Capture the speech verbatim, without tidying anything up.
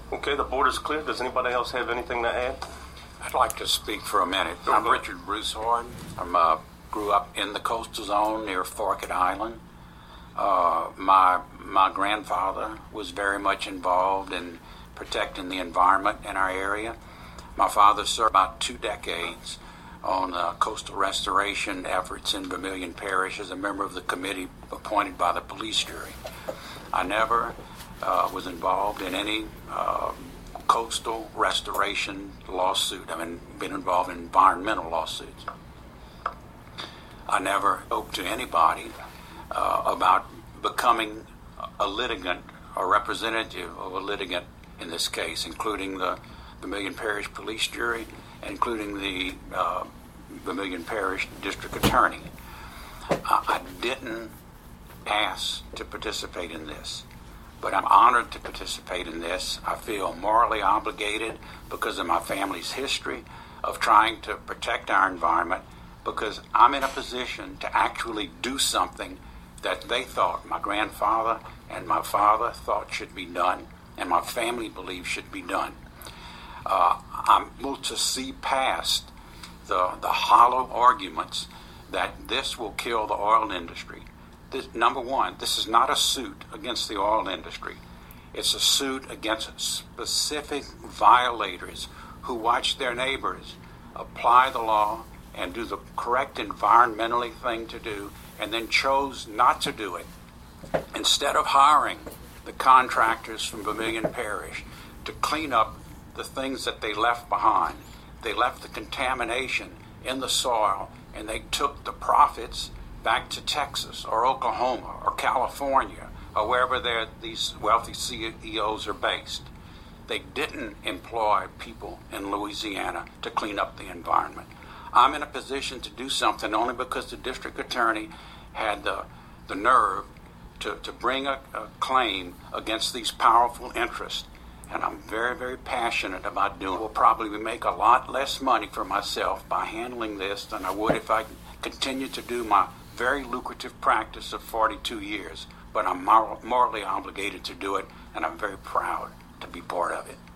Okay, the board is clear. Does anybody else have anything to add? I'd like to speak for a minute. I'm Richard Broussard. I uh, grew up in the coastal zone near Forked Island. Uh, my my grandfather was very much involved in protecting the environment in our area. My father served about two decades on uh, coastal restoration efforts in Vermilion Parish as a member of the committee appointed by the police jury. I never uh, was involved in any uh, coastal restoration lawsuit. I've been, been involved in environmental lawsuits. I never spoke to anybody uh, about becoming a litigant or representative of a litigant in this case, including the Vermilion Parish Police Jury, including the uh, Vermilion Parish District Attorney. I, I didn't ask to participate in this, but I'm honored to participate in this. I feel morally obligated because of my family's history of trying to protect our environment, because I'm in a position to actually do something that they thought, my grandfather and my father thought should be done, and my family believes should be done. Uh, I'm able to see past the, the hollow arguments that this will kill the oil industry. This, number one, this is not a suit against the oil industry. It's a suit against specific violators who watch their neighbors apply the law and do the correct environmentally thing to do, and then chose not to do it. Instead of hiring the contractors from Vermilion Parish to clean up the things that they left behind, they left the contamination in the soil, and they took the profits back to Texas or Oklahoma or California or wherever these wealthy C E Os are based. They didn't employ people in Louisiana to clean up the environment. I'm in a position to do something only because the district attorney had the, the nerve to, to bring a, a claim against these powerful interests. And I'm very, very passionate about doing it. Will probably make a lot less money for myself by handling this than I would if I continued to do my very lucrative practice of forty-two years. But I'm mor- morally obligated to do it, and I'm very proud to be part of it.